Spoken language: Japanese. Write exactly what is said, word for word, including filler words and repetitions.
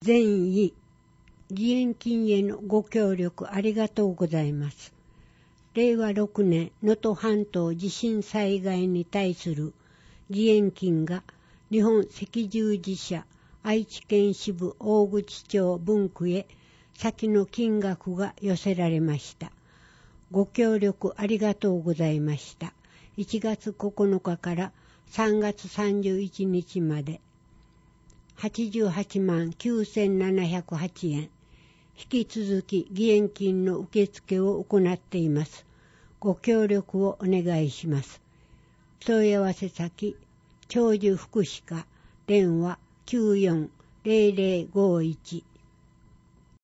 善意、義援金へのご協力ありがとうございます。れいわろくねん能登半島地震災害に対する義援金が日本赤十字社愛知県支部大口町分区へ先の金額が寄せられました。ご協力ありがとうございました。いちがつここのかからさんがつさんじゅういちにちまではちじゅうはちまんきゅうせんななひゃくはちえん、引き続き義援金の受付を行っています。ご協力をお願いします。問い合わせ先、長寿福祉課、電話きゅうよんゼロゼロごいち